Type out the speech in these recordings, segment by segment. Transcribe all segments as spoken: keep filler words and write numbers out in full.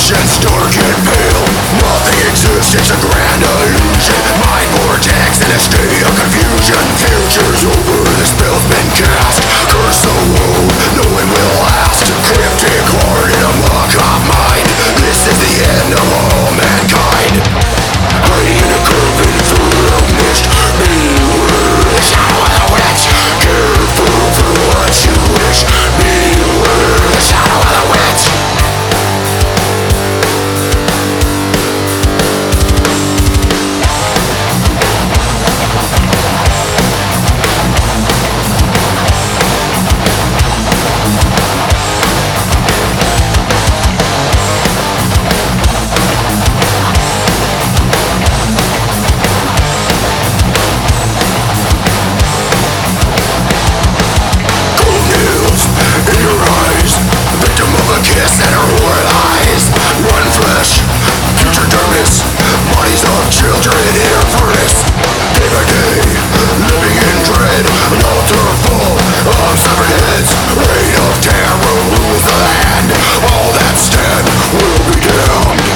Visions dark and pale. Nothing exists, it's a grand illusion. Mind vortex in a state of confusion. Future's over, the spell's been cast. Curse the road, no one will last. Cryptic heart in a mock-up mind. This is the end of all mankind. Hiding in a curving through the mist. Beware the shadow of the witch. Careful for what you wish. Beware the shadow of the witch. Kiss and her horrid eyes. Run flesh, future darkness. Bodies of children in her furnace. Day by day, living in dread. An altar full of severed heads. Reign of terror rules the land. All that stand will be damned.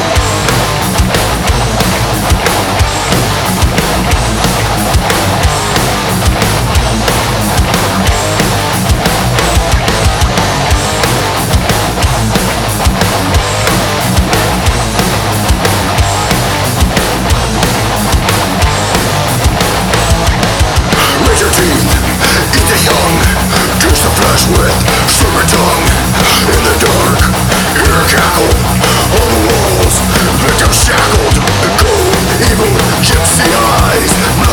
With serpent tongue in the dark, hear a cackle on the walls. Victims shackled, cold, evil gypsy eyes.